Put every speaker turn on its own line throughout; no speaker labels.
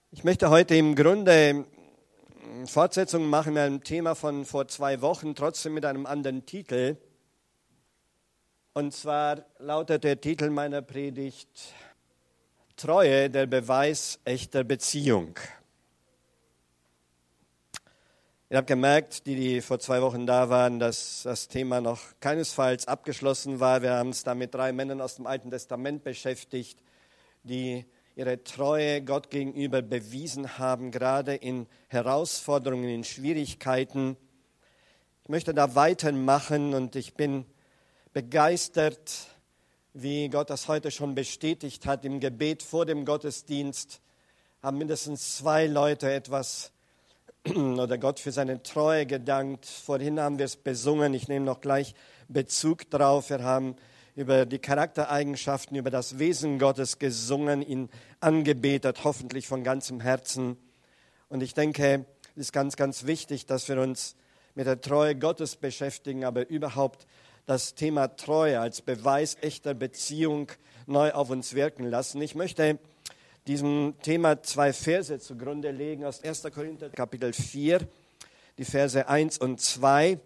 Ich möchte heute im Grunde Fortsetzung machen mit einem Thema von vor 2 Wochen, trotzdem mit einem anderen Titel. Und zwar lautet der Titel meiner Predigt Treue, der Beweis echter Beziehung. Ihr habt gemerkt, die vor 2 Wochen da waren, dass das Thema noch keinesfalls abgeschlossen war. Wir haben uns da mit 3 Männern aus dem Alten Testament beschäftigt, die ihre Treue Gott gegenüber bewiesen haben, gerade in Herausforderungen, in Schwierigkeiten. Ich möchte da weitermachen und ich bin begeistert, wie Gott das heute schon bestätigt hat. Im Gebet vor dem Gottesdienst haben mindestens 2 Leute etwas oder Gott für seine Treue gedankt. Vorhin haben wir es besungen, ich nehme noch gleich Bezug drauf. Wir haben über die Charaktereigenschaften, über das Wesen Gottes gesungen, ihn angebetet, hoffentlich von ganzem Herzen. Und ich denke, es ist ganz, ganz wichtig, dass wir uns mit der Treue Gottes beschäftigen, aber überhaupt das Thema Treue als Beweis echter Beziehung neu auf uns wirken lassen. Ich möchte diesem Thema 2 Verse zugrunde legen aus 1. Korinther Kapitel 4, die Verse 1 und 2.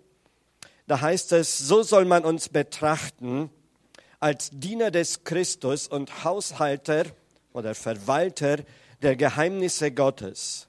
Da heißt es, so soll man uns betrachten, als Diener des Christus und Haushalter oder Verwalter der Geheimnisse Gottes.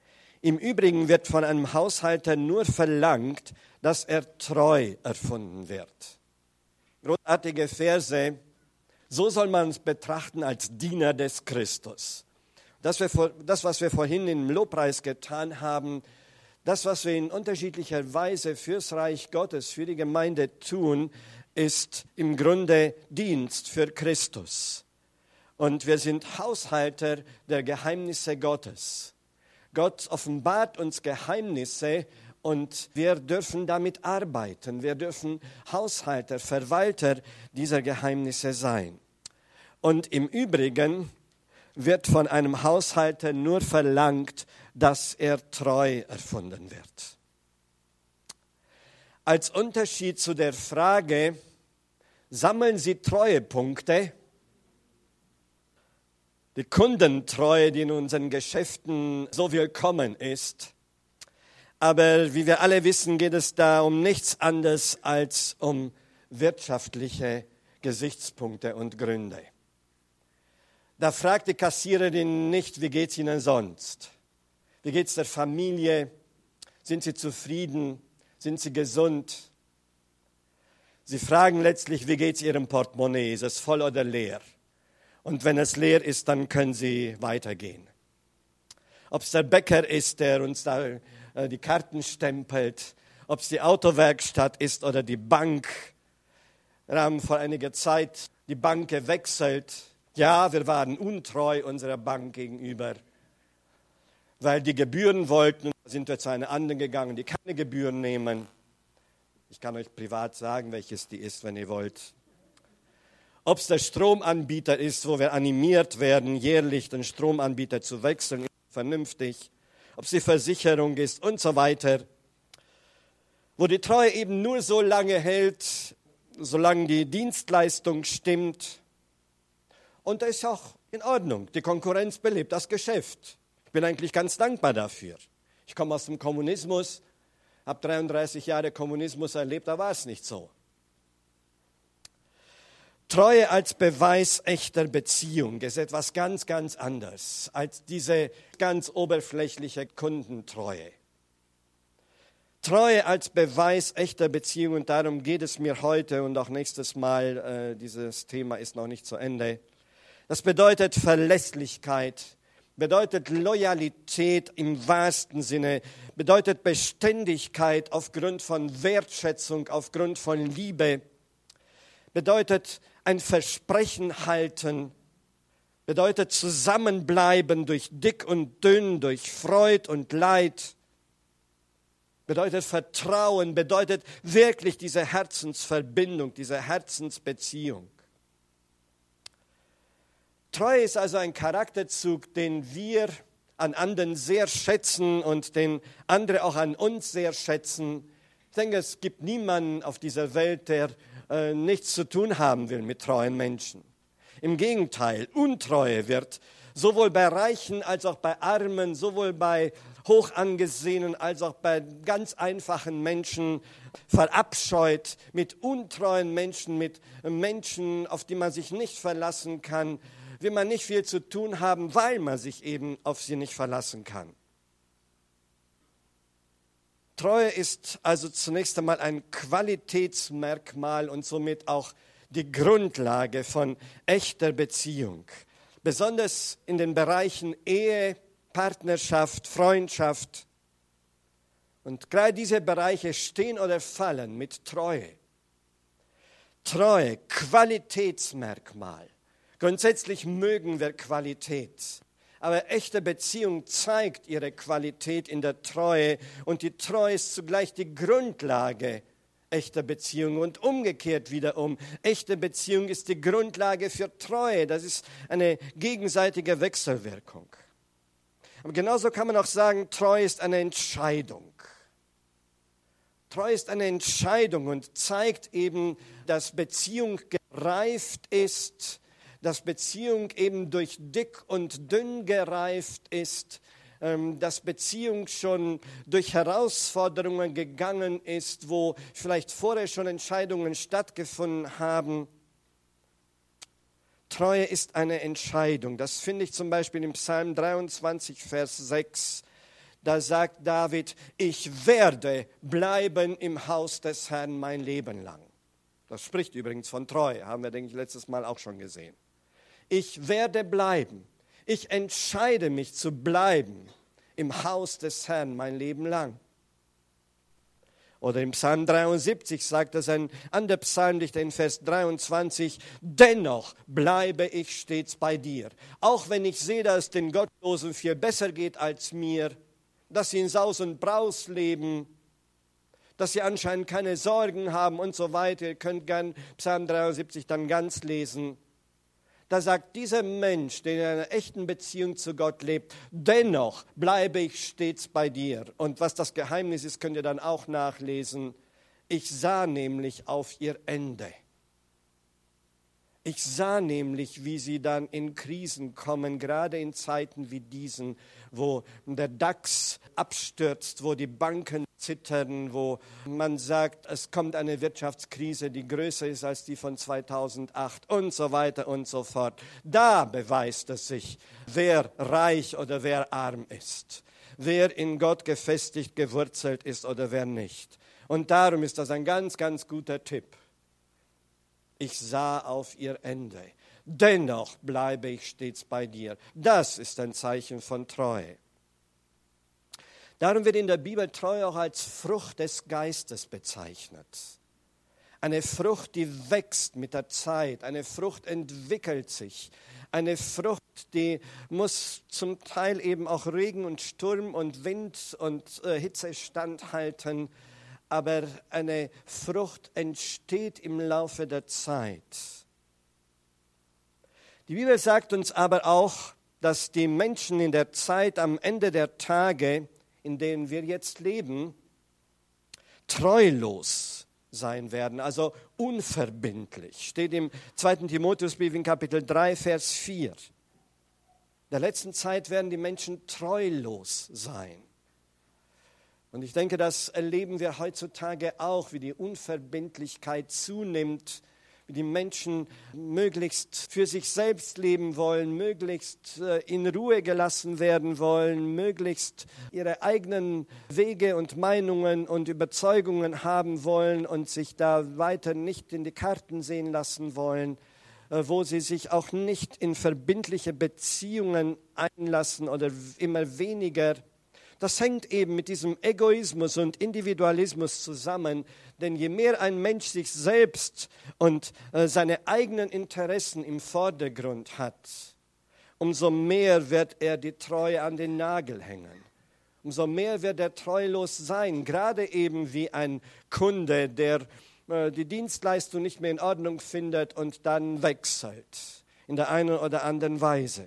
Im Übrigen wird von einem Haushalter nur verlangt, dass er treu erfunden wird. Großartige Verse, so soll man uns betrachten als Diener des Christus. Das, was wir vorhin im Lobpreis getan haben, das, was wir in unterschiedlicher Weise fürs Reich Gottes, für die Gemeinde tun, ist im Grunde Dienst für Christus. Und wir sind Haushalter der Geheimnisse Gottes. Gott offenbart uns Geheimnisse und wir dürfen damit arbeiten. Wir dürfen Haushalter, Verwalter dieser Geheimnisse sein. Und im Übrigen wird von einem Haushalter nur verlangt, dass er treu erfunden wird. Als Unterschied zu der Frage, sammeln Sie Treuepunkte? Die Kundentreue, die in unseren Geschäften so willkommen ist. Aber wie wir alle wissen, geht es da um nichts anderes als um wirtschaftliche Gesichtspunkte und Gründe. Da fragt die Kassiererin nicht, wie geht es Ihnen sonst? Wie geht es der Familie? Sind Sie zufrieden? Sind Sie gesund? Sie fragen letztlich, wie geht es Ihrem Portemonnaie? Ist es voll oder leer? Und wenn es leer ist, dann können Sie weitergehen. Ob es der Bäcker ist, der uns da die Karten stempelt, ob es die Autowerkstatt ist oder die Bank. Wir haben vor einiger Zeit die Bank gewechselt. Ja, wir waren untreu unserer Bank gegenüber, weil die Gebühren wollten. Sind wir zu einer anderen gegangen, die keine Gebühren nehmen. Ich kann euch privat sagen, welches die ist, wenn ihr wollt. Ob es der Stromanbieter ist, wo wir animiert werden, jährlich den Stromanbieter zu wechseln, vernünftig. Ob es die Versicherung ist und so weiter. Wo die Treue eben nur so lange hält, solange die Dienstleistung stimmt. Und das ist auch in Ordnung. Die Konkurrenz belebt das Geschäft. Ich bin eigentlich ganz dankbar dafür. Ich komme aus dem Kommunismus, habe 33 Jahre Kommunismus erlebt, da war es nicht so. Treue als Beweis echter Beziehung ist etwas ganz, ganz anderes als diese ganz oberflächliche Kundentreue. Treue als Beweis echter Beziehung, und darum geht es mir heute und auch nächstes Mal, dieses Thema ist noch nicht zu Ende. Das bedeutet Verlässlichkeit, bedeutet Loyalität im wahrsten Sinne, bedeutet Beständigkeit aufgrund von Wertschätzung, aufgrund von Liebe, bedeutet ein Versprechen halten, bedeutet zusammenbleiben durch dick und dünn, durch Freud und Leid, bedeutet Vertrauen, bedeutet wirklich diese Herzensverbindung, diese Herzensbeziehung. Treue ist also ein Charakterzug, den wir an anderen sehr schätzen und den andere auch an uns sehr schätzen. Ich denke, es gibt niemanden auf dieser Welt, der nichts zu tun haben will mit treuen Menschen. Im Gegenteil, Untreue wird sowohl bei Reichen als auch bei Armen, sowohl bei Hochangesehenen als auch bei ganz einfachen Menschen, verabscheut, mit untreuen Menschen, mit Menschen, auf die man sich nicht verlassen kann, will man nicht viel zu tun haben, weil man sich eben auf sie nicht verlassen kann. Treue ist also zunächst einmal ein Qualitätsmerkmal und somit auch die Grundlage von echter Beziehung. Besonders in den Bereichen Ehe, Partnerschaft, Freundschaft. Und gerade diese Bereiche stehen oder fallen mit Treue. Treue, Qualitätsmerkmal. Grundsätzlich mögen wir Qualität. Aber echte Beziehung zeigt ihre Qualität in der Treue. Und die Treue ist zugleich die Grundlage echter Beziehung. Und umgekehrt wiederum, echte Beziehung ist die Grundlage für Treue. Das ist eine gegenseitige Wechselwirkung. Aber genauso kann man auch sagen, Treue ist eine Entscheidung. Treue ist eine Entscheidung und zeigt eben, dass Beziehung gereift ist, dass Beziehung eben durch dick und dünn gereift ist, dass Beziehung schon durch Herausforderungen gegangen ist, wo vielleicht vorher schon Entscheidungen stattgefunden haben. Treue ist eine Entscheidung. Das finde ich zum Beispiel im Psalm 23, Vers 6. Da sagt David, ich werde bleiben im Haus des Herrn mein Leben lang. Das spricht übrigens von Treue, haben wir, denke ich, letztes Mal auch schon gesehen. Ich werde bleiben. Ich entscheide mich zu bleiben im Haus des Herrn mein Leben lang. Oder im Psalm 73 sagt das ein anderer Psalmdichter in Vers 23, dennoch bleibe ich stets bei dir. Auch wenn ich sehe, dass es den Gottlosen viel besser geht als mir, dass sie in Saus und Braus leben, dass sie anscheinend keine Sorgen haben und so weiter. Ihr könnt gern Psalm 73 dann ganz lesen. Da sagt dieser Mensch, der in einer echten Beziehung zu Gott lebt, dennoch bleibe ich stets bei dir. Und was das Geheimnis ist, könnt ihr dann auch nachlesen. Ich sah nämlich auf ihr Ende. Ich sah nämlich, wie sie dann in Krisen kommen, gerade in Zeiten wie diesen, wo der DAX abstürzt, wo die Banken zittern, wo man sagt, es kommt eine Wirtschaftskrise, die größer ist als die von 2008 und so weiter und so fort. Da beweist es sich, wer reich oder wer arm ist, wer in Gott gefestigt, gewurzelt ist oder wer nicht. Und darum ist das ein ganz, ganz guter Tipp. Ich sah auf ihr Ende. Dennoch bleibe ich stets bei dir. Das ist ein Zeichen von Treue. Darum wird in der Bibel Treue auch als Frucht des Geistes bezeichnet. Eine Frucht, die wächst mit der Zeit. Eine Frucht entwickelt sich. Eine Frucht, die muss zum Teil eben auch Regen und Sturm und Wind und Hitze standhalten. Aber eine Frucht entsteht im Laufe der Zeit. Die Bibel sagt uns aber auch, dass die Menschen in der Zeit am Ende der Tage, in denen wir jetzt leben, treulos sein werden, also unverbindlich. Steht im 2. Timotheusbrief in Kapitel 3, Vers 4. In der letzten Zeit werden die Menschen treulos sein. Und ich denke, das erleben wir heutzutage auch, wie die Unverbindlichkeit zunimmt, wie die Menschen möglichst für sich selbst leben wollen, möglichst in Ruhe gelassen werden wollen, möglichst ihre eigenen Wege und Meinungen und Überzeugungen haben wollen und sich da weiter nicht in die Karten sehen lassen wollen, wo sie sich auch nicht in verbindliche Beziehungen einlassen oder immer weniger. Das hängt eben mit diesem Egoismus und Individualismus zusammen, denn je mehr ein Mensch sich selbst und seine eigenen Interessen im Vordergrund hat, umso mehr wird er die Treue an den Nagel hängen. Umso mehr wird er treulos sein, gerade eben wie ein Kunde, der die Dienstleistung nicht mehr in Ordnung findet und dann wechselt in der einen oder anderen Weise.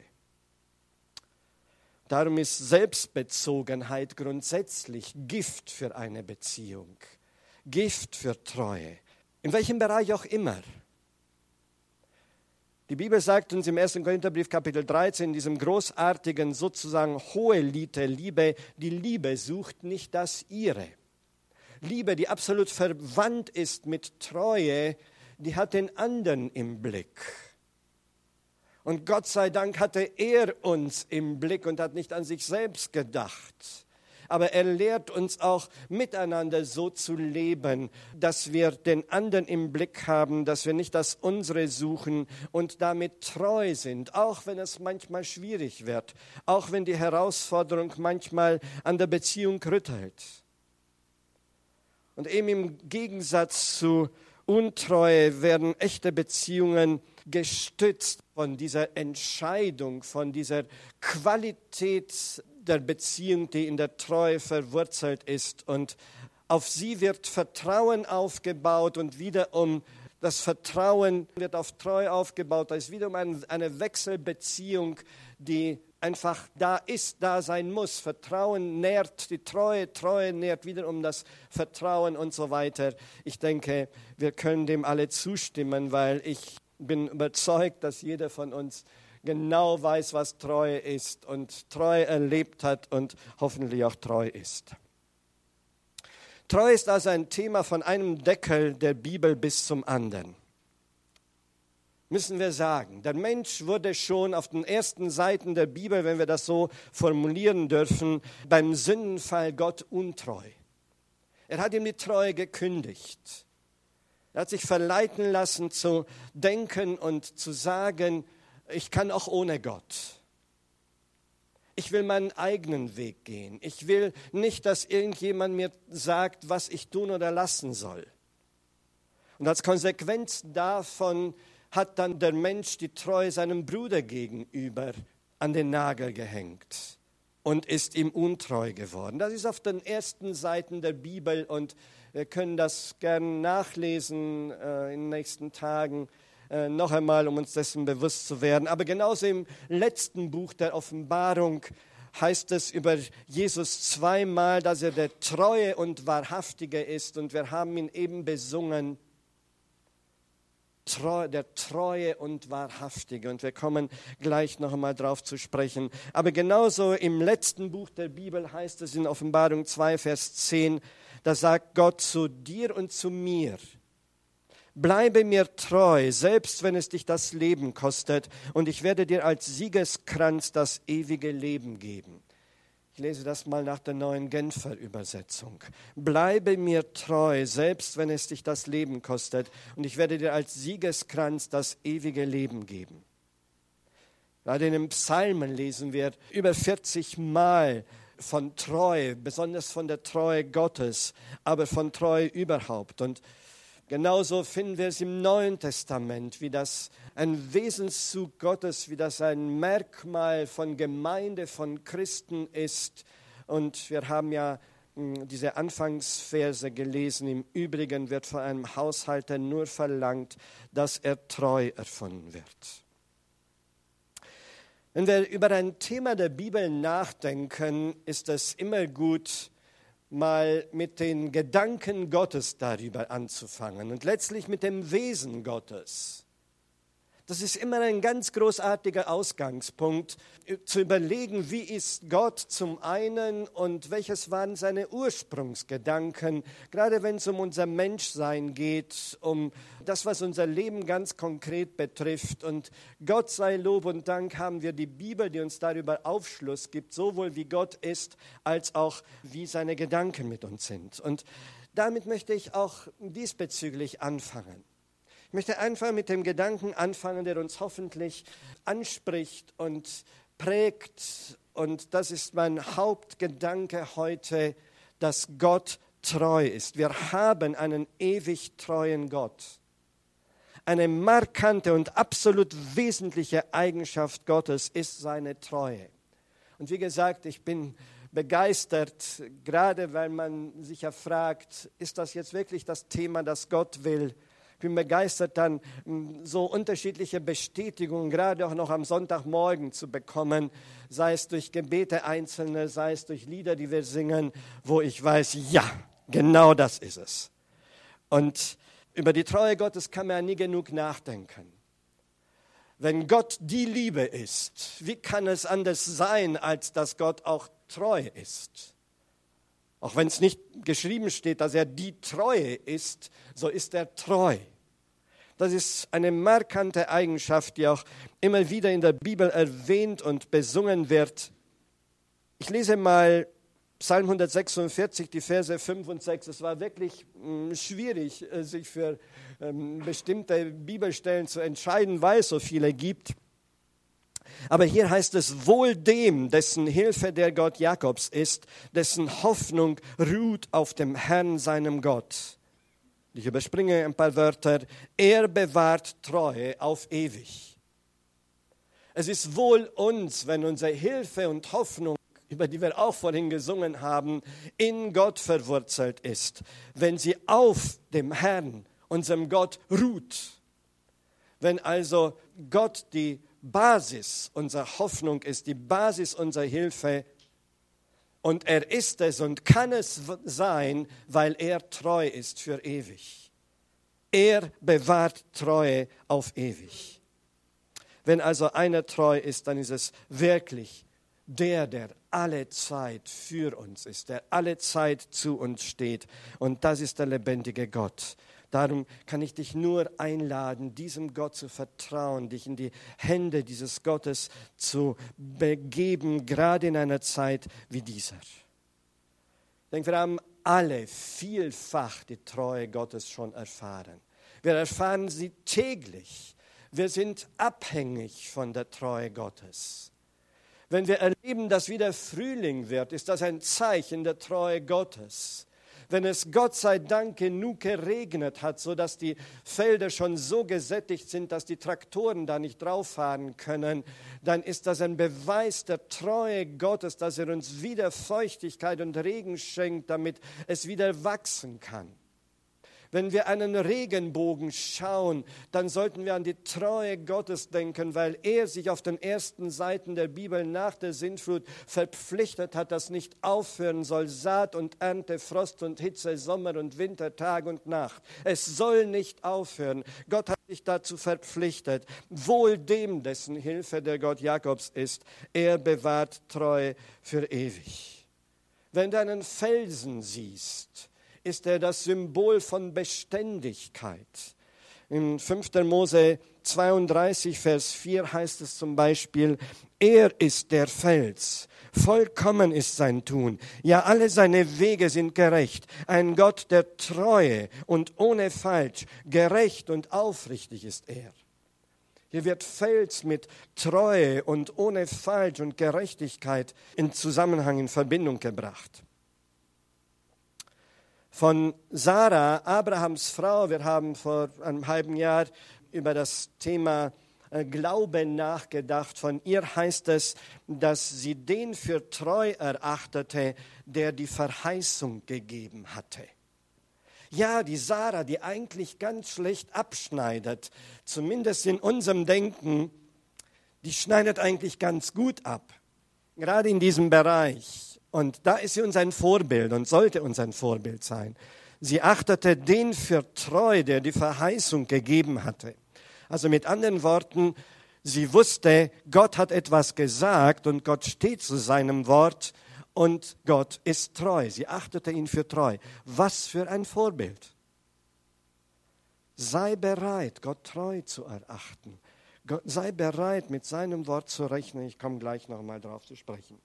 Darum ist Selbstbezogenheit grundsätzlich Gift für eine Beziehung, Gift für Treue, in welchem Bereich auch immer. Die Bibel sagt uns im 1. Korintherbrief Kapitel 13, in diesem großartigen, sozusagen Hohelied der Liebe, die Liebe sucht nicht das Ihre. Liebe, die absolut verwandt ist mit Treue, die hat den anderen im Blick. Und Gott sei Dank hatte er uns im Blick und hat nicht an sich selbst gedacht. Aber er lehrt uns auch, miteinander so zu leben, dass wir den anderen im Blick haben, dass wir nicht das Unsere suchen und damit treu sind, auch wenn es manchmal schwierig wird, auch wenn die Herausforderung manchmal an der Beziehung rüttelt. Und eben im Gegensatz zu Untreue werden echte Beziehungen gestützt von dieser Entscheidung, von dieser Qualität der Beziehung, die in der Treue verwurzelt ist. Und auf sie wird Vertrauen aufgebaut und wiederum das Vertrauen wird auf Treue aufgebaut. Da ist wiederum eine Wechselbeziehung, die einfach da ist, da sein muss. Vertrauen nährt die Treue, Treue nährt wiederum das Vertrauen und so weiter. Ich denke, wir können dem alle zustimmen, weil ich bin überzeugt, dass jeder von uns genau weiß, was Treue ist und Treue erlebt hat und hoffentlich auch treu ist. Treue ist also ein Thema von einem Deckel der Bibel bis zum anderen. Müssen wir sagen. Der Mensch wurde schon auf den ersten Seiten der Bibel, wenn wir das so formulieren dürfen, beim Sündenfall Gott untreu. Er hat ihm die Treue gekündigt. Er hat sich verleiten lassen zu denken und zu sagen, ich kann auch ohne Gott. Ich will meinen eigenen Weg gehen. Ich will nicht, dass irgendjemand mir sagt, was ich tun oder lassen soll. Und als Konsequenz davon hat dann der Mensch die Treue seinem Bruder gegenüber an den Nagel gehängt und ist ihm untreu geworden. Das ist auf den ersten Seiten der Bibel und wir können das gerne nachlesen in den nächsten Tagen. Noch einmal, um uns dessen bewusst zu werden. Aber genauso im letzten Buch der Offenbarung heißt es über Jesus zweimal, dass er der Treue und Wahrhaftige ist. Und wir haben ihn eben besungen, der Treue und Wahrhaftige. Und wir kommen gleich noch einmal drauf zu sprechen. Aber genauso im letzten Buch der Bibel heißt es in Offenbarung 2, Vers 10, da sagt Gott zu dir und zu mir, bleibe mir treu, selbst wenn es dich das Leben kostet, und ich werde dir als Siegeskranz das ewige Leben geben. Ich lese das mal nach der neuen Genfer Übersetzung. Bleibe mir treu, selbst wenn es dich das Leben kostet, und ich werde dir als Siegeskranz das ewige Leben geben. Gerade in den Psalmen lesen wir über 40 Mal von Treue, besonders von der Treue Gottes, aber von Treue überhaupt. Und genauso finden wir es im Neuen Testament, wie das ein Wesenszug Gottes, wie das ein Merkmal von Gemeinde, von Christen ist. Und wir haben ja diese Anfangsverse gelesen. Im Übrigen wird von einem Haushalter nur verlangt, dass er treu erfunden wird. Wenn wir über ein Thema der Bibel nachdenken, ist es immer gut, mal mit den Gedanken Gottes darüber anzufangen und letztlich mit dem Wesen Gottes. Das ist immer ein ganz großartiger Ausgangspunkt, zu überlegen, wie ist Gott zum einen und welches waren seine Ursprungsgedanken, gerade wenn es um unser Menschsein geht, um das, was unser Leben ganz konkret betrifft. Und Gott sei Lob und Dank haben wir die Bibel, die uns darüber Aufschluss gibt, sowohl wie Gott ist, als auch wie seine Gedanken mit uns sind. Und damit möchte ich auch diesbezüglich anfangen. Ich möchte einfach mit dem Gedanken anfangen, der uns hoffentlich anspricht und prägt. Und das ist mein Hauptgedanke heute, dass Gott treu ist. Wir haben einen ewig treuen Gott. Eine markante und absolut wesentliche Eigenschaft Gottes ist seine Treue. Und wie gesagt, ich bin begeistert, gerade weil man sich ja fragt, ist das jetzt wirklich das Thema, das Gott will? Ich bin begeistert, dann so unterschiedliche Bestätigungen, gerade auch noch am Sonntagmorgen zu bekommen, sei es durch Gebete Einzelne, sei es durch Lieder, die wir singen, wo ich weiß, ja, genau das ist es. Und über die Treue Gottes kann man ja nie genug nachdenken. Wenn Gott die Liebe ist, wie kann es anders sein, als dass Gott auch treu ist? Auch wenn es nicht geschrieben steht, dass er die Treue ist, so ist er treu. Das ist eine markante Eigenschaft, die auch immer wieder in der Bibel erwähnt und besungen wird. Ich lese mal Psalm 146, die Verse 5 und 6. Es war wirklich schwierig, sich für bestimmte Bibelstellen zu entscheiden, weil es so viele gibt. Aber hier heißt es, wohl dem, dessen Hilfe der Gott Jakobs ist, dessen Hoffnung ruht auf dem Herrn, seinem Gott. Ich überspringe ein paar Wörter. Er bewahrt Treue auf ewig. Es ist wohl uns, wenn unsere Hilfe und Hoffnung, über die wir auch vorhin gesungen haben, in Gott verwurzelt ist, wenn sie auf dem Herrn, unserem Gott, ruht. Wenn also Gott die Basis unserer Hoffnung ist, die Basis unserer Hilfe, und er ist es und kann es sein, weil er treu ist für ewig. Er bewahrt Treue auf ewig. Wenn also einer treu ist, dann ist es wirklich der alle Zeit für uns ist, der alle Zeit zu uns steht. Und das ist der lebendige Gott. Darum kann ich dich nur einladen, diesem Gott zu vertrauen, dich in die Hände dieses Gottes zu begeben, gerade in einer Zeit wie dieser. Ich denke, wir haben alle vielfach die Treue Gottes schon erfahren. Wir erfahren sie täglich. Wir sind abhängig von der Treue Gottes. Wenn wir erleben, dass wieder Frühling wird, ist das ein Zeichen der Treue Gottes. Wenn es Gott sei Dank genug geregnet hat, sodass die Felder schon so gesättigt sind, dass die Traktoren da nicht drauf fahren können, dann ist das ein Beweis der Treue Gottes, dass er uns wieder Feuchtigkeit und Regen schenkt, damit es wieder wachsen kann. Wenn wir einen Regenbogen schauen, dann sollten wir an die Treue Gottes denken, weil er sich auf den ersten Seiten der Bibel nach der Sintflut verpflichtet hat, dass nicht aufhören soll, Saat und Ernte, Frost und Hitze, Sommer und Winter, Tag und Nacht. Es soll nicht aufhören. Gott hat sich dazu verpflichtet. Wohl dem, dessen Hilfe der Gott Jakobs ist, er bewahrt Treue für ewig. Wenn du einen Felsen siehst, ist er das Symbol von Beständigkeit. In 5. Mose 32, Vers 4 heißt es zum Beispiel, er ist der Fels, vollkommen ist sein Tun, ja alle seine Wege sind gerecht, ein Gott der Treue und ohne Falsch, gerecht und aufrichtig ist er. Hier wird Fels mit Treue und ohne Falsch und Gerechtigkeit in Zusammenhang, in Verbindung gebracht. Von Sarah, Abrahams Frau, wir haben vor einem halben Jahr über das Thema Glaube nachgedacht. Von ihr heißt es, dass sie den für treu erachtete, der die Verheißung gegeben hatte. Ja, die Sarah, die eigentlich ganz schlecht abschneidet, zumindest in unserem Denken, die schneidet eigentlich ganz gut ab, gerade in diesem Bereich. Und da ist sie uns ein Vorbild und sollte uns ein Vorbild sein. Sie achtete den für treu, der die Verheißung gegeben hatte. Also mit anderen Worten, sie wusste, Gott hat etwas gesagt und Gott steht zu seinem Wort und Gott ist treu. Sie achtete ihn für treu. Was für ein Vorbild. Sei bereit, Gott treu zu erachten. Sei bereit, mit seinem Wort zu rechnen. Ich komme gleich nochmal drauf zu sprechen.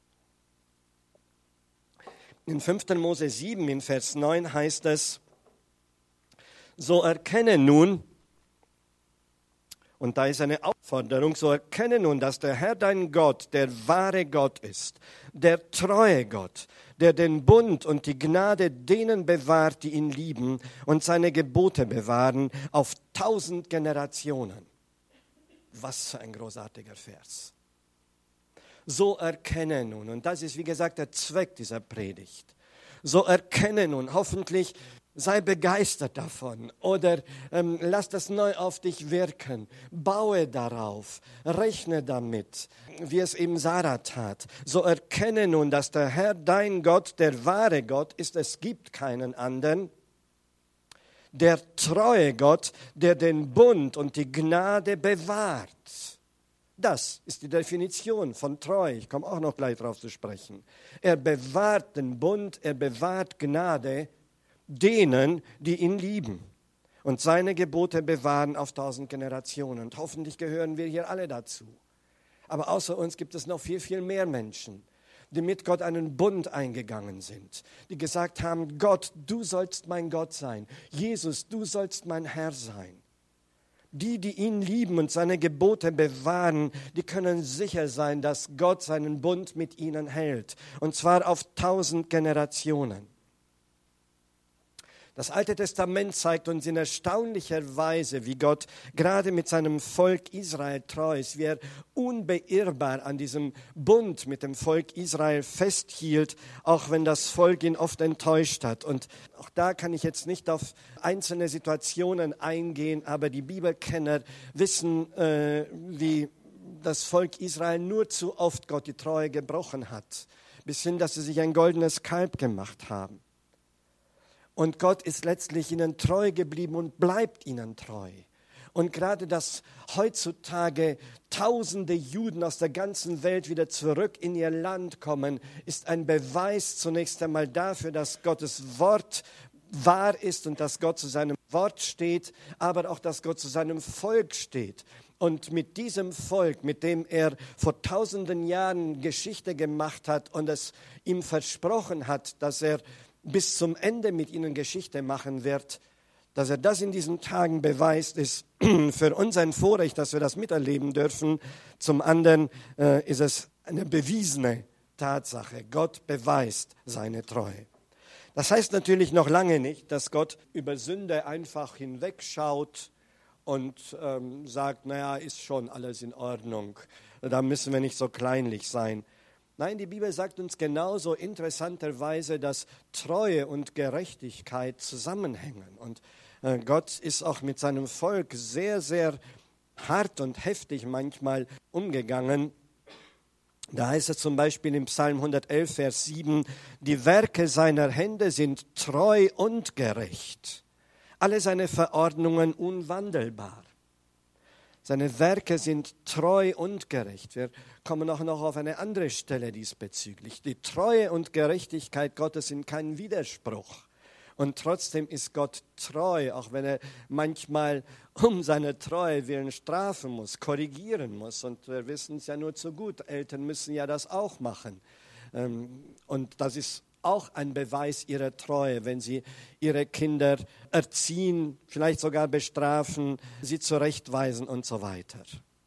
In 5. Mose 7, in Vers 9 heißt es, so erkenne nun, und da ist eine Aufforderung, so erkenne nun, dass der Herr dein Gott der wahre Gott ist, der treue Gott, der den Bund und die Gnade denen bewahrt, die ihn lieben und seine Gebote bewahren auf 1000 Generationen. Was für ein großartiger Vers. So erkenne nun, und das ist wie gesagt der Zweck dieser Predigt, so erkenne nun, hoffentlich sei begeistert davon oder lass das neu auf dich wirken, baue darauf, rechne damit, wie es eben Sarah tat. So erkenne nun, dass der Herr dein Gott, der wahre Gott ist, es gibt keinen anderen, Der treue Gott, der den Bund und die Gnade bewahrt. Das ist die Definition von treu. Ich komme auch noch gleich darauf zu sprechen. Er bewahrt den Bund, er bewahrt Gnade denen, die ihn lieben. Und seine Gebote bewahren auf 1000 Generationen. Und hoffentlich gehören wir hier alle dazu. Aber außer uns gibt es noch viel, viel mehr Menschen, die mit Gott einen Bund eingegangen sind, die gesagt haben, Gott, du sollst mein Gott sein. Jesus, du sollst mein Herr sein. Die ihn lieben und seine Gebote bewahren, die können sicher sein, dass Gott seinen Bund mit ihnen hält. Und zwar auf 1000 Generationen. Das Alte Testament zeigt uns in erstaunlicher Weise, wie Gott gerade mit seinem Volk Israel treu ist, wie er unbeirrbar an diesem Bund mit dem Volk Israel festhielt, auch wenn das Volk ihn oft enttäuscht hat. Und auch da kann ich jetzt nicht auf einzelne Situationen eingehen, aber die Bibelkenner wissen, wie das Volk Israel nur zu oft Gott die Treue gebrochen hat, bis hin, dass sie sich ein goldenes Kalb gemacht haben. Und Gott ist letztlich ihnen treu geblieben und bleibt ihnen treu. Und gerade, dass heutzutage tausende Juden aus der ganzen Welt wieder zurück in ihr Land kommen, ist ein Beweis zunächst einmal dafür, dass Gottes Wort wahr ist und dass Gott zu seinem Wort steht, aber auch, dass Gott zu seinem Volk steht. Und mit diesem Volk, mit dem er vor tausenden Jahren Geschichte gemacht hat und es ihm versprochen hat, dass er bis zum Ende mit ihnen Geschichte machen wird, dass er das in diesen Tagen beweist, ist für uns ein Vorrecht, dass wir das miterleben dürfen. Zum anderen ist es eine bewiesene Tatsache. Gott beweist seine Treue. Das heißt natürlich noch lange nicht, dass Gott über Sünde einfach hinwegschaut und sagt, naja, ist schon alles in Ordnung. Da müssen wir nicht so kleinlich sein. Nein, die Bibel sagt uns genauso interessanterweise, dass Treue und Gerechtigkeit zusammenhängen. Und Gott ist auch mit seinem Volk sehr, sehr hart und heftig manchmal umgegangen. Da heißt es zum Beispiel im Psalm 111, Vers 7, die Werke seiner Hände sind treu und gerecht, alle seine Verordnungen unwandelbar. Seine Werke sind treu und gerecht. Wir kommen auch noch auf eine andere Stelle diesbezüglich. Die Treue und Gerechtigkeit Gottes sind kein Widerspruch. Und trotzdem ist Gott treu, auch wenn er manchmal um seine Treue willen strafen muss, korrigieren muss. Und wir wissen es ja nur zu gut. Eltern müssen ja das auch machen. Und das ist auch ein Beweis ihrer Treue, wenn sie ihre Kinder erziehen, vielleicht sogar bestrafen, sie zurechtweisen und so weiter.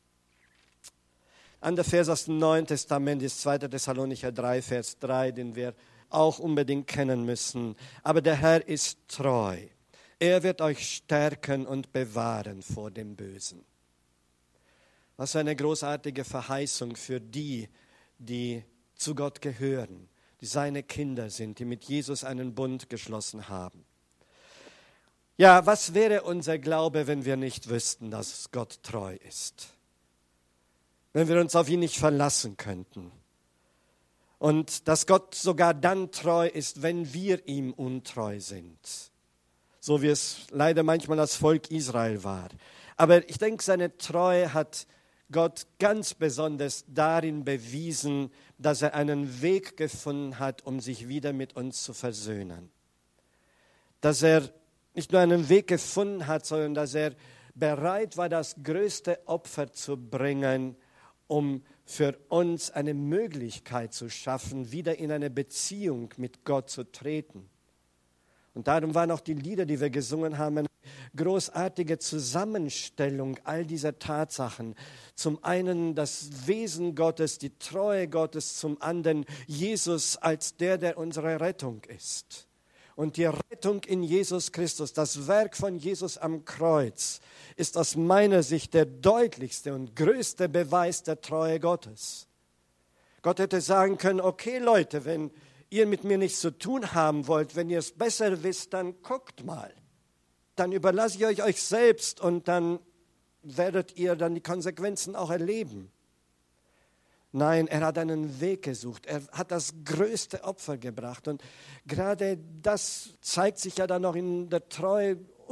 An der Vers aus dem Neuen Testament ist 2. Thessalonicher 3, Vers 3, den wir auch unbedingt kennen müssen. Aber der Herr ist treu. Er wird euch stärken und bewahren vor dem Bösen. Was für eine großartige Verheißung für die, die zu Gott gehören, die seine Kinder sind, die mit Jesus einen Bund geschlossen haben. Ja, was wäre unser Glaube, wenn wir nicht wüssten, dass Gott treu ist? Wenn wir uns auf ihn nicht verlassen könnten. Und dass Gott sogar dann treu ist, wenn wir ihm untreu sind. So wie es leider manchmal das Volk Israel war. Aber ich denke, seine Treue hat Gott ganz besonders darin bewiesen, dass er einen Weg gefunden hat, um sich wieder mit uns zu versöhnen. Dass er nicht nur einen Weg gefunden hat, sondern dass er bereit war, das größte Opfer zu bringen, um für uns eine Möglichkeit zu schaffen, wieder in eine Beziehung mit Gott zu treten. Und darum waren auch die Lieder, die wir gesungen haben, eine großartige Zusammenstellung all dieser Tatsachen. Zum einen das Wesen Gottes, die Treue Gottes, zum anderen Jesus als der unsere Rettung ist. Und die Rettung in Jesus Christus, das Werk von Jesus am Kreuz, ist aus meiner Sicht der deutlichste und größte Beweis der Treue Gottes. Gott hätte sagen können, okay Leute, wenn ihr mit mir nichts zu tun haben wollt, wenn ihr es besser wisst, dann guckt mal. Dann überlasse ich euch selbst und dann werdet ihr dann die Konsequenzen auch erleben. Nein, er hat einen Weg gesucht. Er hat das größte Opfer gebracht. Und gerade das zeigt sich ja dann noch in der Treue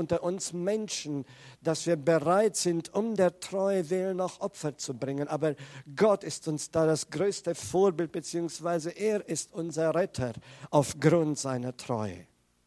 unter uns Menschen, dass wir bereit sind, um der Treue willen noch Opfer zu bringen. Aber Gott ist uns da das größte Vorbild, beziehungsweise er ist unser Retter aufgrund seiner Treue.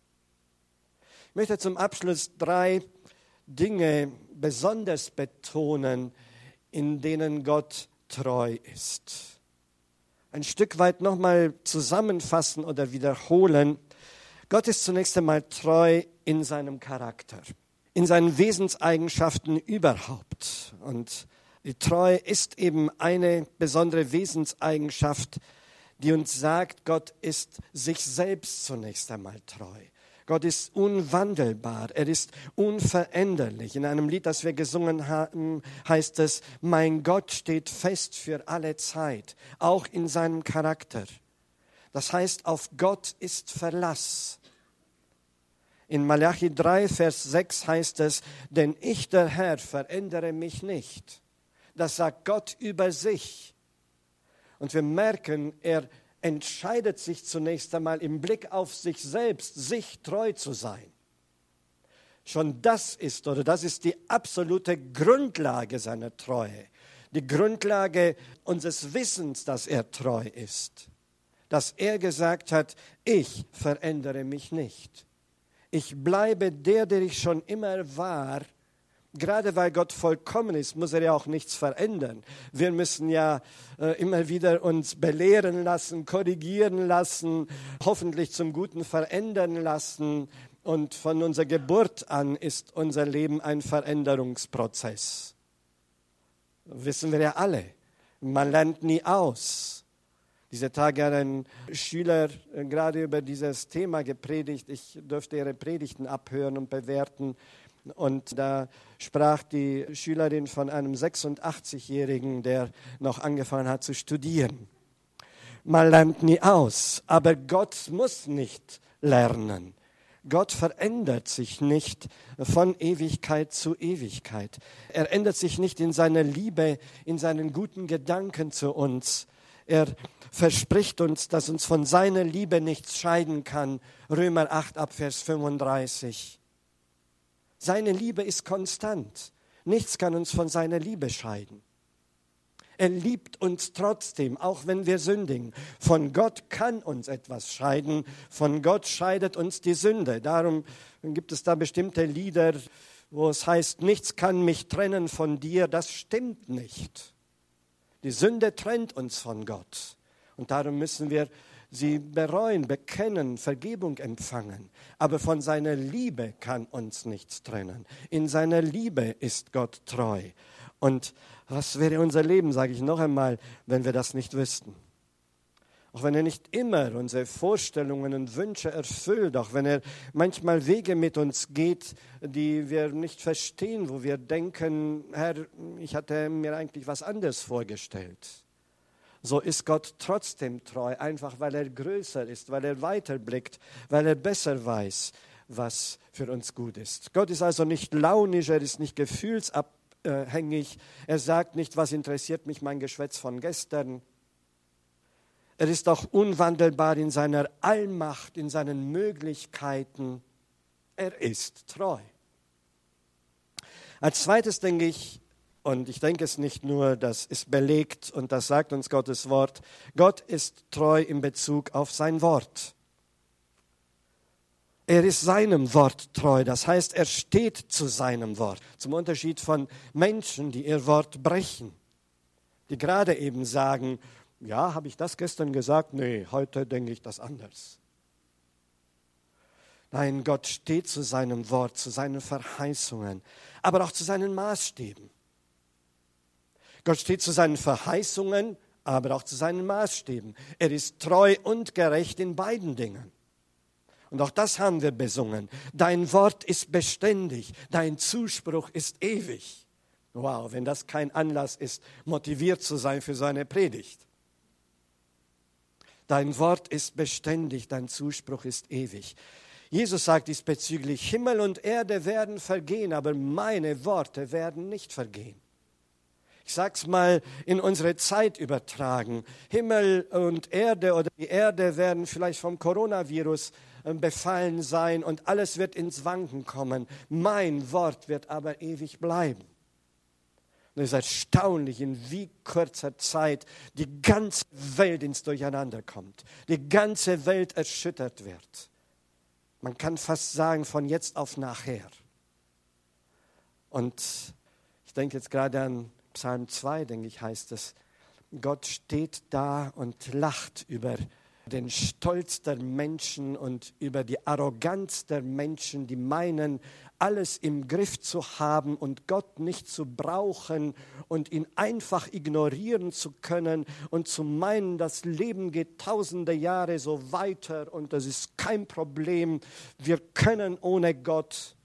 Ich möchte zum Abschluss 3 Dinge besonders betonen, in denen Gott treu ist. Ein Stück weit nochmal zusammenfassen oder wiederholen. Gott ist zunächst einmal treu in seinem Charakter, in seinen Wesenseigenschaften überhaupt. Und die Treue ist eben eine besondere Wesenseigenschaft, die uns sagt, Gott ist sich selbst zunächst einmal treu. Gott ist unwandelbar, er ist unveränderlich. In einem Lied, das wir gesungen haben, heißt es, mein Gott steht fest für alle Zeit, auch in seinem Charakter. Das heißt, auf Gott ist Verlass. In Malachi 3, Vers 6 heißt es, denn ich, der Herr, verändere mich nicht. Das sagt Gott über sich. Und wir merken, er entscheidet sich zunächst einmal im Blick auf sich selbst, sich treu zu sein. Schon das ist die absolute Grundlage seiner Treue. Die Grundlage unseres Wissens, dass er treu ist. Dass er gesagt hat, ich verändere mich nicht. Ich bleibe der ich schon immer war. Gerade weil Gott vollkommen ist, muss er ja auch nichts verändern. Wir müssen ja immer wieder uns belehren lassen, korrigieren lassen, hoffentlich zum Guten verändern lassen. Und von unserer Geburt an ist unser Leben ein Veränderungsprozess. Das wissen wir ja alle. Man lernt nie aus. Diese Tage hat ein Schüler gerade über dieses Thema gepredigt. Ich durfte ihre Predigten abhören und bewerten. Und da sprach die Schülerin von einem 86-Jährigen, der noch angefangen hat zu studieren. Man lernt nie aus, aber Gott muss nicht lernen. Gott verändert sich nicht von Ewigkeit zu Ewigkeit. Er ändert sich nicht in seiner Liebe, in seinen guten Gedanken zu uns. Er verspricht uns, dass uns von seiner Liebe nichts scheiden kann. Römer 8 ab Vers 35. Seine Liebe ist konstant. Nichts kann uns von seiner Liebe scheiden. Er liebt uns trotzdem, auch wenn wir sündigen. Von Gott kann uns etwas scheiden. Von Gott scheidet uns die Sünde. Darum gibt es da bestimmte Lieder, wo es heißt, nichts kann mich trennen von dir. Das stimmt nicht. Die Sünde trennt uns von Gott. Und darum müssen wir sie bereuen, bekennen, Vergebung empfangen. Aber von seiner Liebe kann uns nichts trennen. In seiner Liebe ist Gott treu. Und was wäre unser Leben, sage ich noch einmal, wenn wir das nicht wüssten? Auch wenn er nicht immer unsere Vorstellungen und Wünsche erfüllt, auch wenn er manchmal Wege mit uns geht, die wir nicht verstehen, wo wir denken, Herr, ich hatte mir eigentlich was anderes vorgestellt. So ist Gott trotzdem treu, einfach weil er größer ist, weil er weiterblickt, weil er besser weiß, was für uns gut ist. Gott ist also nicht launisch, er ist nicht gefühlsabhängig. Er sagt nicht, was interessiert mich mein Geschwätz von gestern. Er ist auch unwandelbar in seiner Allmacht, in seinen Möglichkeiten. Er ist treu. Als zweites denke ich, und ich denke es nicht nur, das ist belegt und das sagt uns Gottes Wort, Gott ist treu in Bezug auf sein Wort. Er ist seinem Wort treu, das heißt, er steht zu seinem Wort. Zum Unterschied von Menschen, die ihr Wort brechen, die gerade eben sagen, ja, habe ich das gestern gesagt? Nee, heute denke ich das anders. Nein, Gott steht zu seinem Wort, zu seinen Verheißungen, aber auch zu seinen Maßstäben. Gott steht zu seinen Verheißungen, aber auch zu seinen Maßstäben. Er ist treu und gerecht in beiden Dingen. Und auch das haben wir besungen. Dein Wort ist beständig, dein Zuspruch ist ewig. Wow, wenn das kein Anlass ist, motiviert zu sein für so eine Predigt. Dein Wort ist beständig, dein Zuspruch ist ewig. Jesus sagt diesbezüglich, Himmel und Erde werden vergehen, aber meine Worte werden nicht vergehen. Ich sag's mal in unsere Zeit übertragen. Himmel und Erde oder die Erde werden vielleicht vom Coronavirus befallen sein und alles wird ins Wanken kommen. Mein Wort wird aber ewig bleiben. Und es ist erstaunlich, in wie kurzer Zeit die ganze Welt ins Durcheinander kommt. Die ganze Welt erschüttert wird. Man kann fast sagen, von jetzt auf nachher. Und ich denke jetzt gerade an Psalm 2, denke ich, heißt es, Gott steht da und lacht über den Stolz der Menschen und über die Arroganz der Menschen, die meinen, alles im Griff zu haben und Gott nicht zu brauchen und ihn einfach ignorieren zu können und zu meinen, das Leben geht tausende Jahre so weiter und das ist kein Problem, wir können ohne Gott.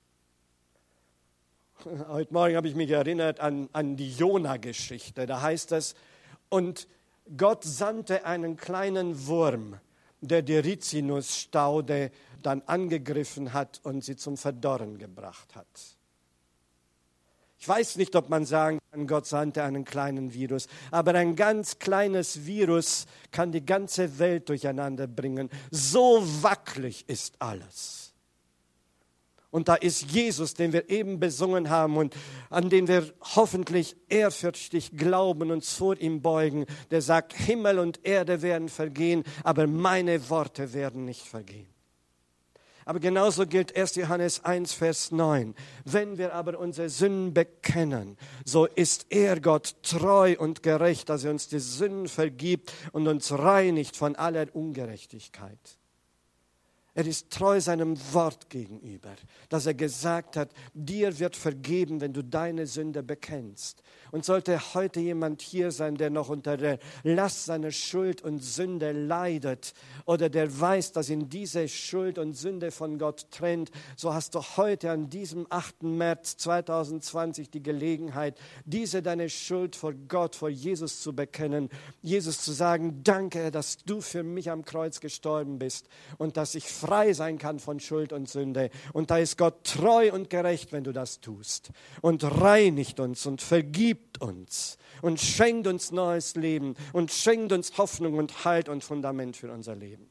Heute Morgen habe ich mich erinnert an die Jona-Geschichte. Da heißt es, und Gott sandte einen kleinen Wurm, der die Rizinusstaude dann angegriffen hat und sie zum Verdorren gebracht hat. Ich weiß nicht, ob man sagen kann, Gott sandte einen kleinen Virus, aber ein ganz kleines Virus kann die ganze Welt durcheinander bringen. So wackelig ist alles. Und da ist Jesus, den wir eben besungen haben und an den wir hoffentlich ehrfürchtig glauben und vor ihm beugen, der sagt, Himmel und Erde werden vergehen, aber meine Worte werden nicht vergehen. Aber genauso gilt 1. Johannes 1, Vers 9. Wenn wir aber unsere Sünden bekennen, so ist er Gott treu und gerecht, dass er uns die Sünden vergibt und uns reinigt von aller Ungerechtigkeit. Er ist treu seinem Wort gegenüber, dass er gesagt hat, dir wird vergeben, wenn du deine Sünde bekennst. Und sollte heute jemand hier sein, der noch unter der Last seiner Schuld und Sünde leidet oder der weiß, dass ihn diese Schuld und Sünde von Gott trennt, so hast du heute an diesem 8. März 2020 die Gelegenheit, diese deine Schuld vor Gott, vor Jesus zu bekennen, Jesus zu sagen, danke, dass du für mich am Kreuz gestorben bist und dass ich frei sein kann von Schuld und Sünde. Und da ist Gott treu und gerecht, wenn du das tust. Und reinigt uns und vergibt uns und schenkt uns neues Leben und schenkt uns Hoffnung und Halt und Fundament für unser Leben.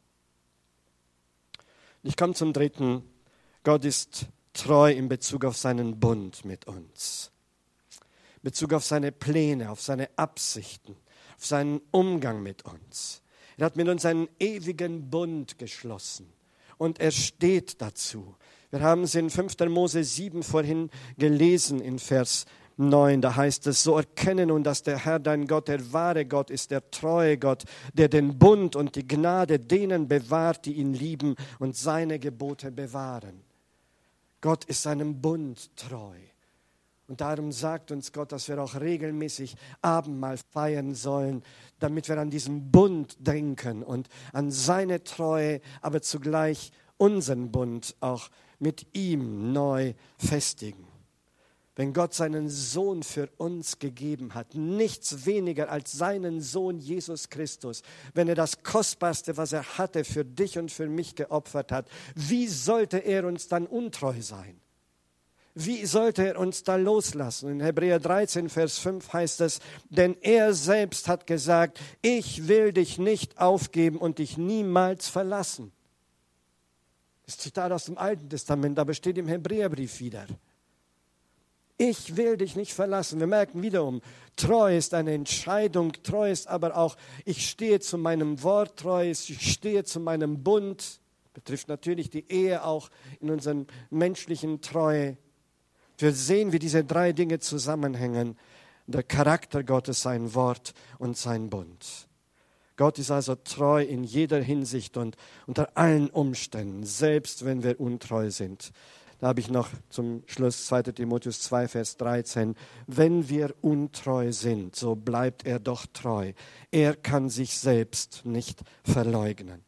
Ich komme zum 3. Gott ist treu in Bezug auf seinen Bund mit uns. In Bezug auf seine Pläne, auf seine Absichten, auf seinen Umgang mit uns. Er hat mit uns einen ewigen Bund geschlossen. Und er steht dazu. Wir haben es in 5. Mose 7 vorhin gelesen in Vers 9. Da heißt es, so erkenne nun, dass der Herr dein Gott der wahre Gott ist, der treue Gott, der den Bund und die Gnade denen bewahrt, die ihn lieben und seine Gebote bewahren. Gott ist seinem Bund treu. Und darum sagt uns Gott, dass wir auch regelmäßig Abendmahl feiern sollen, damit wir an diesen Bund denken und an seine Treue, aber zugleich unseren Bund auch mit ihm neu festigen. Wenn Gott seinen Sohn für uns gegeben hat, nichts weniger als seinen Sohn Jesus Christus, wenn er das Kostbarste, was er hatte, für dich und für mich geopfert hat, wie sollte er uns dann untreu sein? Wie sollte er uns da loslassen? In Hebräer 13, Vers 5 heißt es, denn er selbst hat gesagt, ich will dich nicht aufgeben und dich niemals verlassen. Das Zitat aus dem Alten Testament, aber steht im Hebräerbrief wieder. Ich will dich nicht verlassen. Wir merken wiederum, treu ist eine Entscheidung, treu ist aber auch, ich stehe zu meinem Wort, treu ist, ich stehe zu meinem Bund. Betrifft natürlich die Ehe auch in unserer menschlichen Treue. Wir sehen, wie diese 3 Dinge zusammenhängen. Der Charakter Gottes, sein Wort und sein Bund. Gott ist also treu in jeder Hinsicht und unter allen Umständen, selbst wenn wir untreu sind. Da habe ich noch zum Schluss 2. Timotheus 2, Vers 13. Wenn wir untreu sind, so bleibt er doch treu. Er kann sich selbst nicht verleugnen.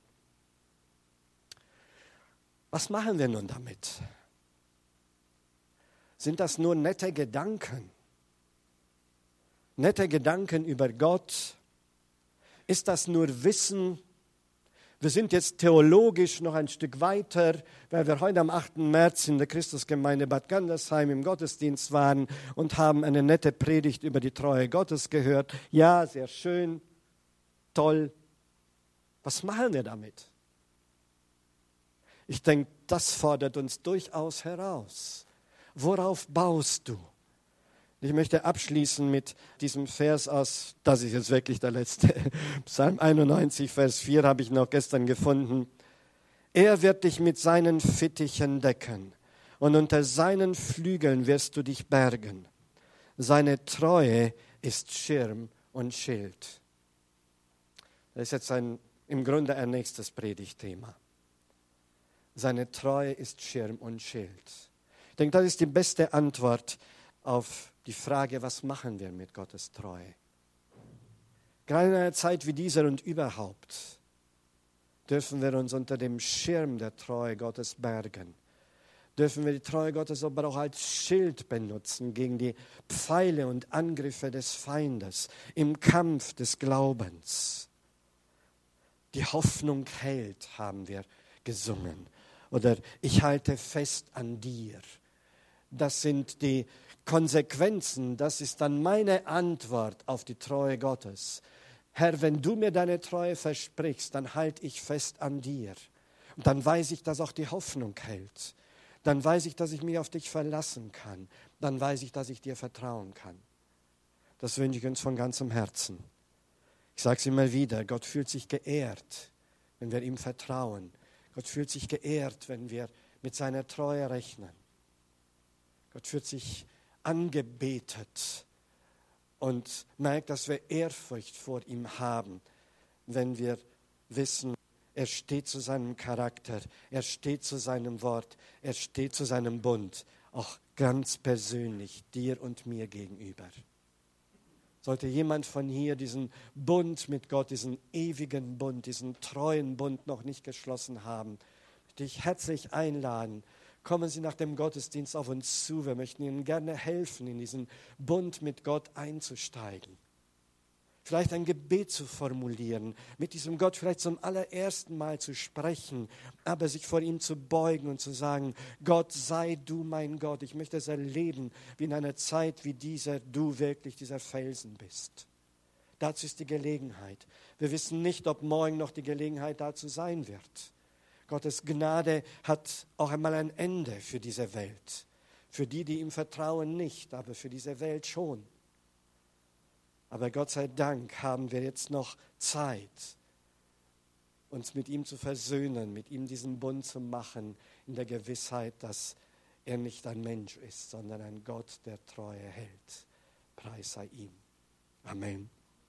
Was machen wir nun damit? Sind das nur nette Gedanken? Nette Gedanken über Gott? Ist das nur Wissen? Wir sind jetzt theologisch noch ein Stück weiter, weil wir heute am 8. März in der Christusgemeinde Bad Gandersheim im Gottesdienst waren und haben eine nette Predigt über die Treue Gottes gehört. Ja, sehr schön, toll. Was machen wir damit? Ich denke, das fordert uns durchaus heraus. Worauf baust du? Ich möchte abschließen mit diesem Vers aus, das ist jetzt wirklich der letzte, Psalm 91, Vers 4 habe ich noch gestern gefunden. Er wird dich mit seinen Fittichen decken und unter seinen Flügeln wirst du dich bergen. Seine Treue ist Schirm und Schild. Das ist jetzt im Grunde ein nächstes Predigtthema. Seine Treue ist Schirm und Schild. Ich denke, das ist die beste Antwort auf die Frage, was machen wir mit Gottes Treue? Gerade in einer Zeit wie dieser und überhaupt dürfen wir uns unter dem Schirm der Treue Gottes bergen. Dürfen wir die Treue Gottes aber auch als Schild benutzen gegen die Pfeile und Angriffe des Feindes im Kampf des Glaubens. Die Hoffnung hält, haben wir gesungen. Oder ich halte fest an dir. Das sind die Konsequenzen, das ist dann meine Antwort auf die Treue Gottes. Herr, wenn du mir deine Treue versprichst, dann halte ich fest an dir. Und dann weiß ich, dass auch die Hoffnung hält. Dann weiß ich, dass ich mich auf dich verlassen kann. Dann weiß ich, dass ich dir vertrauen kann. Das wünsche ich uns von ganzem Herzen. Ich sage es immer wieder, Gott fühlt sich geehrt, wenn wir ihm vertrauen. Gott fühlt sich geehrt, wenn wir mit seiner Treue rechnen. Gott fühlt sich angebetet und merkt, dass wir Ehrfurcht vor ihm haben, wenn wir wissen, er steht zu seinem Charakter, er steht zu seinem Wort, er steht zu seinem Bund, auch ganz persönlich dir und mir gegenüber. Sollte jemand von hier diesen Bund mit Gott, diesen ewigen Bund, diesen treuen Bund noch nicht geschlossen haben, möchte ich herzlich einladen. Kommen Sie nach dem Gottesdienst auf uns zu. Wir möchten Ihnen gerne helfen, in diesen Bund mit Gott einzusteigen. Vielleicht ein Gebet zu formulieren, mit diesem Gott vielleicht zum allerersten Mal zu sprechen, aber sich vor ihm zu beugen und zu sagen, Gott, sei du mein Gott. Ich möchte es erleben, wie in einer Zeit wie dieser du wirklich dieser Felsen bist. Dazu ist die Gelegenheit. Wir wissen nicht, ob morgen noch die Gelegenheit dazu sein wird. Gottes Gnade hat auch einmal ein Ende für diese Welt. Für die, die ihm vertrauen, nicht, aber für diese Welt schon. Aber Gott sei Dank haben wir jetzt noch Zeit, uns mit ihm zu versöhnen, mit ihm diesen Bund zu machen, in der Gewissheit, dass er nicht ein Mensch ist, sondern ein Gott, der Treue hält. Preis sei ihm. Amen.